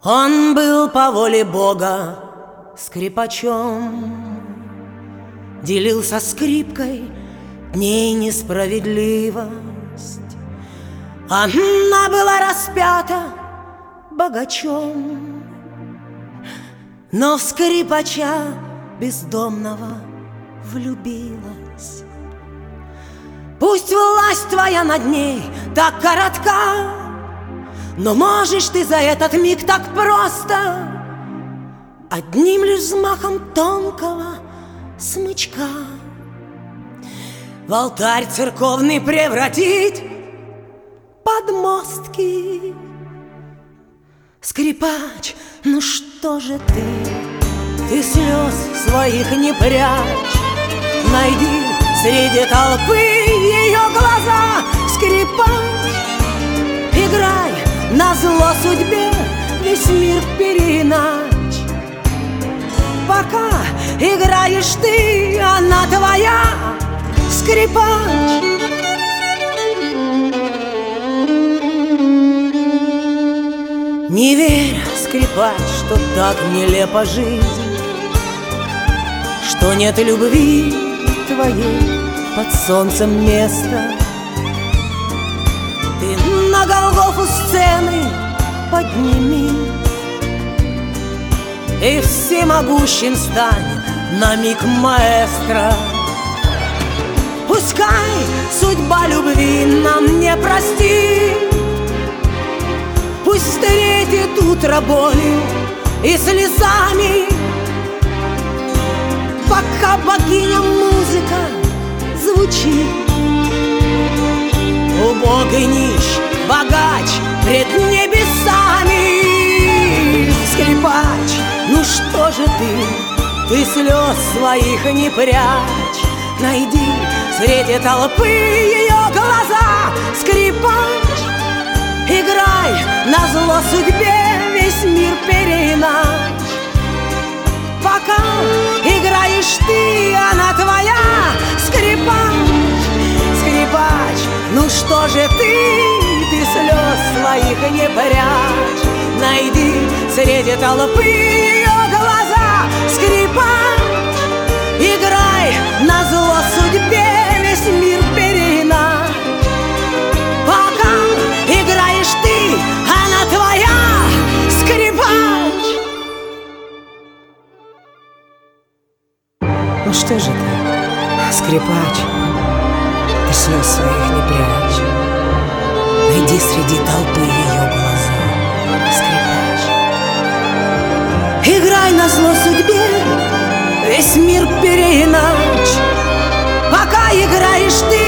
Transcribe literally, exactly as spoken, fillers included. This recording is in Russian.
Он был по воле Бога скрипачом, делил со скрипкой дней несправедливость. Она была распята богачом, но в скрипача бездомного влюбилась. Пусть власть твоя над ней так коротка, но можешь ты за этот миг так просто одним лишь взмахом тонкого смычка в алтарь церковный превратить подмостки. Скрипач, ну что же ты, ты слез своих не прячь, найди среди толпы ее глаза. Скрипач, играй на зло судьбе, весь мир переиначь. Пока играешь ты, она твоя. Скрипач, не верь, скрипач, что так нелепа жизнь, что нет любви твоей под солнцем места. Ты на Голгофу сцены подними и всемогущим стань на миг маэстро. Пускай судьба любви нам не простит, пусть встретит утро болью и слезами, пока богиня музыка звучит. Убогий нищ, богач пред небесами. Скрипач, ну что же ты, ты слез своих не прячь, найди среди толпы ее глаза. Скрипач, играй на зло судьбе, весь мир переиначь. Пока играешь ты, она твоя. Скрипач, скрипач, ну что же ты, ты слез своих не прячь, найди среди толпы ее глаза. Скрипач, играй на зло судьбе, весь мир переиначь. Пока играешь ты, она твоя. Скрипач. Ну что же ты, скрипач, ты слез своих не прячь, найди среди толпы ее глаза. Скрипач, играй на зло судьбе, весь мир переиначь. Пока играешь ты,